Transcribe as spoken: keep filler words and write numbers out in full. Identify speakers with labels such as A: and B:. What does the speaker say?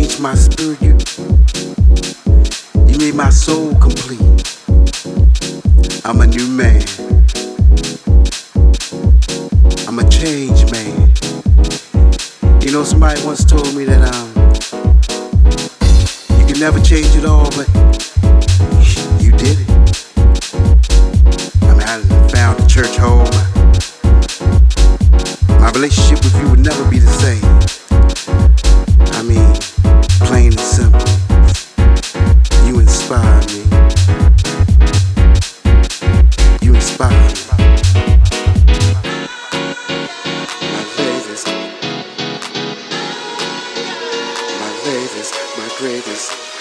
A: changed my spirit. You, you made my soul complete. I'm a new man. I'm a changed man. You know, somebody once told me that um, you can never change it all, but you did it. I mean, I found a church home. My relationship with you would never be the same. I mean, plain and simple. You inspire me. You inspire me. My ladies, my ladies, my greatest.